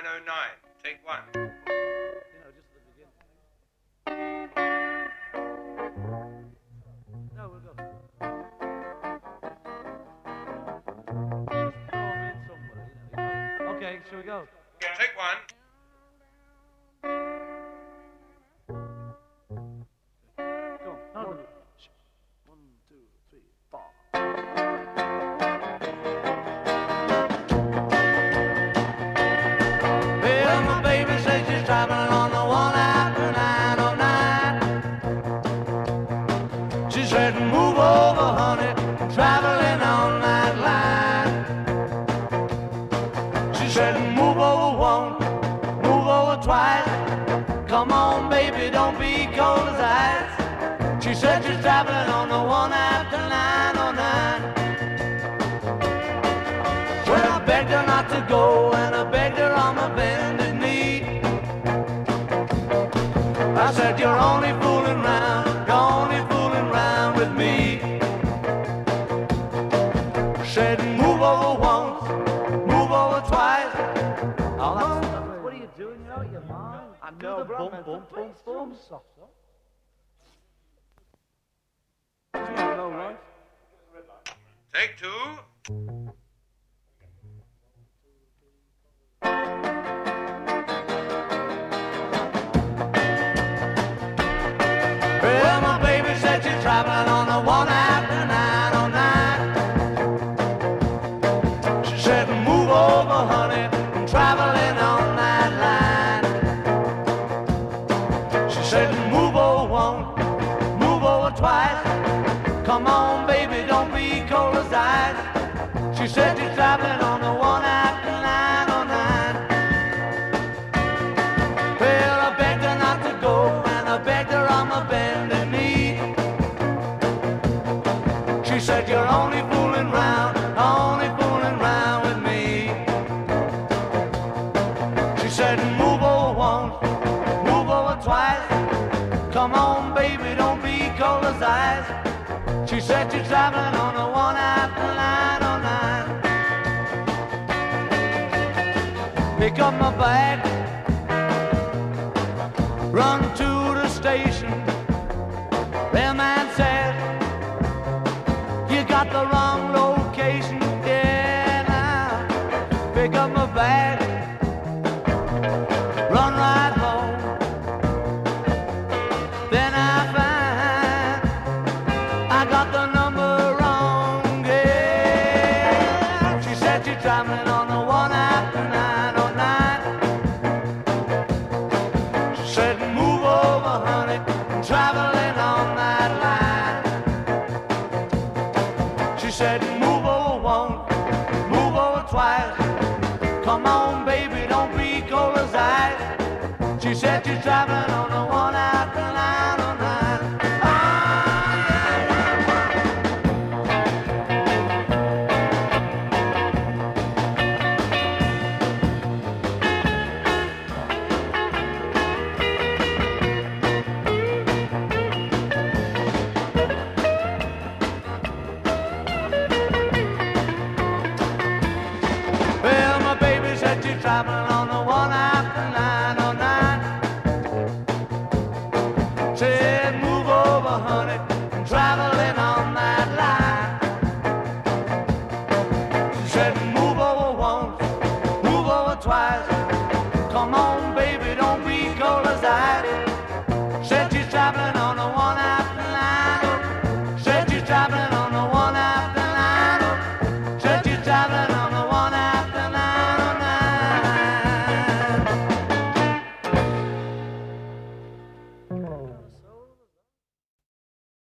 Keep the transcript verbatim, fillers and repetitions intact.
nine oh nine. Take one. You know, just at the beginning. No, we'll go. Just throw 'em in somewhere, you know. Okay, shall we go? Okay, take one. Go on. No, no, no. One, two, three, four. Well, my baby says she's traveling on the one after nine oh nine. She said, move over, honey, traveling on that line. She said, move over once, move over twice. Come on, baby, don't be cold as ice. She said she's traveling on the one after nine oh nine. Well, I begged her not to go, and I begged her on my bended knee. I said, you're only fooling round, you're only fooling round with me. Said, move over once, move over twice. Oh, that's, what are you doing? You're out of your mind. I know, the bum, bum, bum, bum, bum. Soft, soft. No, right? Take two. Well, my baby said she's traveling on the one after nine oh nine. She said, move over, honey, I'm traveling on that line. She said, move over once, move over twice. Come on, baby, don't be cold as ice. She said she's traveling on the one after nine oh nine. Well, I begged her not to go, and I begged her on my bended knee. She said, you're only fooling round, only fooling round with me. She said, move over once, move over twice. Come on, baby, don't be cold as ice. She said she's traveling on the one after nine oh nine. Pick up my bag, run to the station. The man said, you got the wrong location. Yeah, now pick up my bag, run right home. Then I find I got the number wrong, yeah. She said she's traveling on the one after nine oh nine. She said, move over, honey, I'm traveling on that line. She said, move over once, move over twice. Come on, baby, don't be cold as ice. She said she's traveling on the one after nine oh nine. Well, my baby said she's traveling